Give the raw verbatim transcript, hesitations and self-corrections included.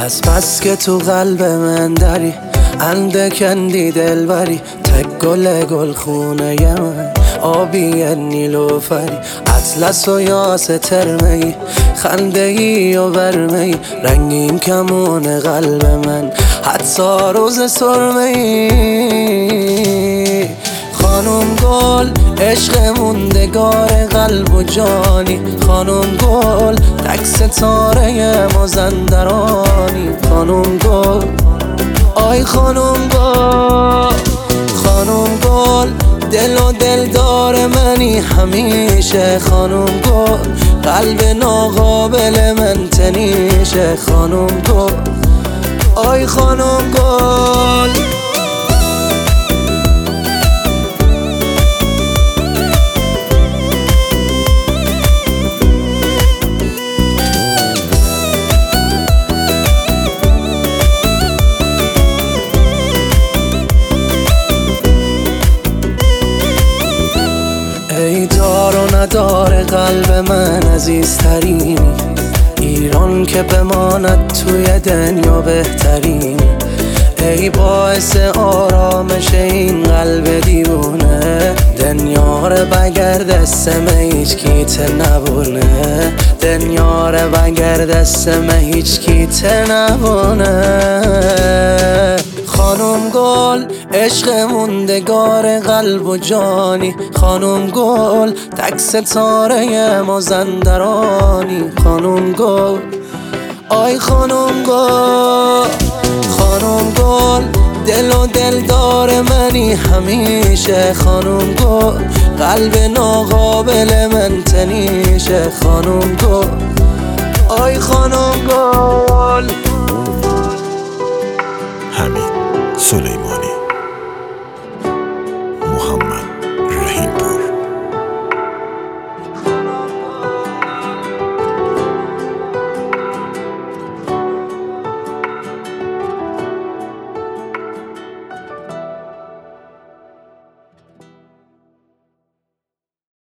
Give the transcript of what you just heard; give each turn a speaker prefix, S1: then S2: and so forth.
S1: از بس که تو قلب من داری اندکندی دلبری، تک گل گل خونه من آبی نیلوفری، اطلس و یاس ترمه ای خنده ای و برمه ای، رنگین کمون قلب من حتی روز سرمه ای. خانم گل عشق موندگار قلب و جانی، خانم گل تک ستاره مازندرانی، خانم گل آی خانم گل، خانم گل دل و دلدار منی همیشه، خانم گل قلب ناقابل من تنیشه، خانم گل آی خانم گل. ای دار و ندار قلب من عزیزترینی، ایران که بماند توی دنیا بهترینی، ای باعث آرامش این قلب دیوونه، دنیا رو بگر دستم هیچ کیت نبونه، دنیا رو بگر دستم هیچ کیت نبونه. خانم گل عشق موندگار قلب و جانی، خانم گل تک ستاره مازندرانی، خانم گل آی خانم گل، خانم گل دل و دلدار منی همیشه، خانم گل قلب ناقابل من تنیشه، خانم گل آی خانم گل.